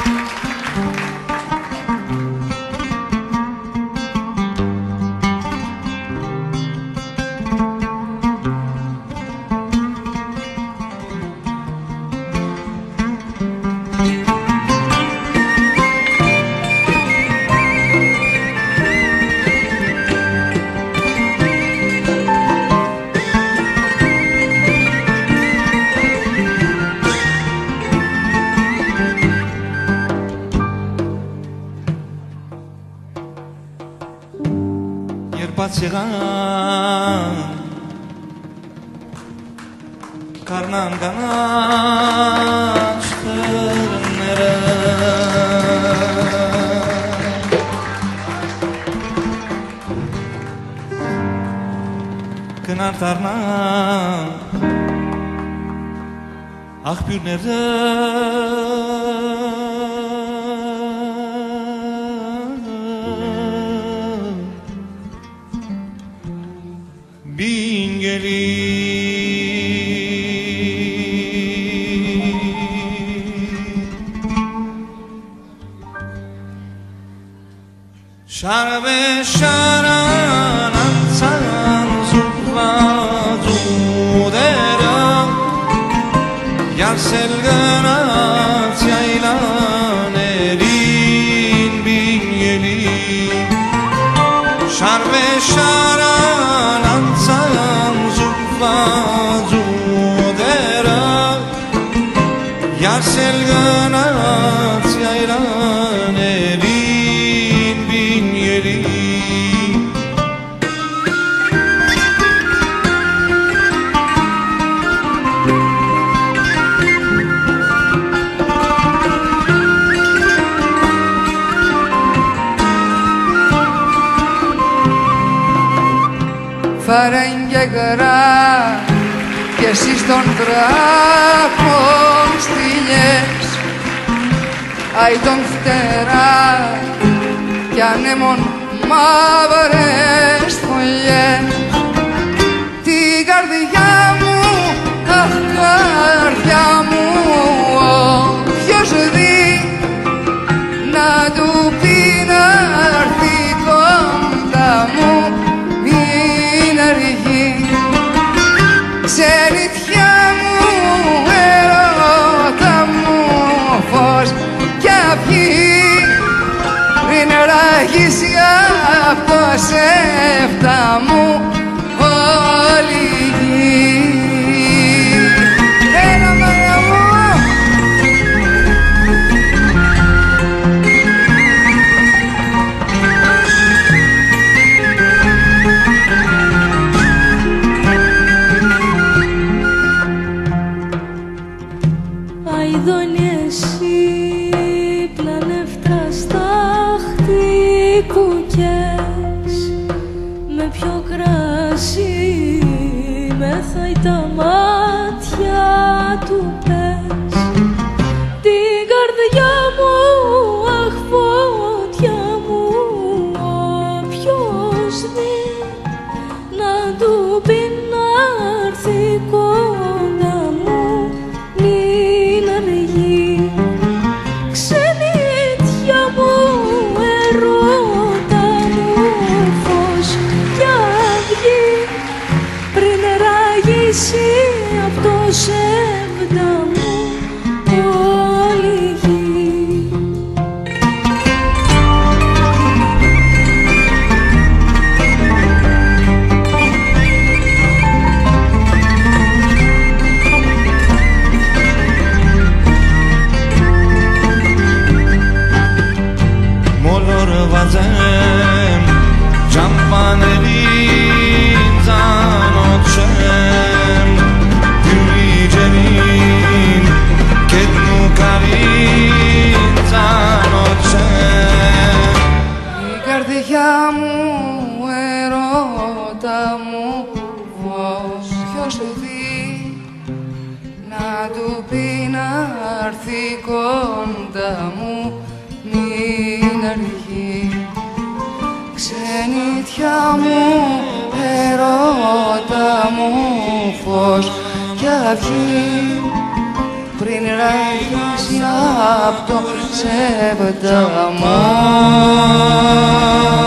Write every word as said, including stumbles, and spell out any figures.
Pacegan karnan kana şternere kınar tarna ah pürnere Şarbe şaran ansan zufla zudera Yar selganat yaylan erin bin yeli Şarbe şaran ansan zufla zudera Yar selganat yaylan erin Φαρέγγε γρά κι εσύ στον τράπο στήλιες Άι τον φτερά κι ανέμον μαύρες φωλιές Την καρδιά μου, αχ καρδιά μου όποιος δει να του πει να έρθει κοντά μου Ξενιτιά μου, ερώτα μου φως κι αυγή πριν ράγισει απ' το σέφτα μου όλη η γη. Έλα μάνα μου με ποιο κρασί μεθάει τα μάτια του πες την καρδιά μου, αχ φωτιά μου όποιος δει να του πει να έρθει κοντά μου μην αργεί ξενιτιά μου ερώτα μου φως κι αυγή πριν ράγισει απ' το σέβτα μου όλη η γη. Molor vazem Ciampanerin zanocem Dirigerin Kednu karin zanocem Η καρδιά μου, ερώτα μου φως ποιος δει να του πει να έρθει κοντά μου μην αργεί ξενιτιά μου, ερώτα μου φως κι αυγή πριν ραγίσει απ' το σεβδαμό.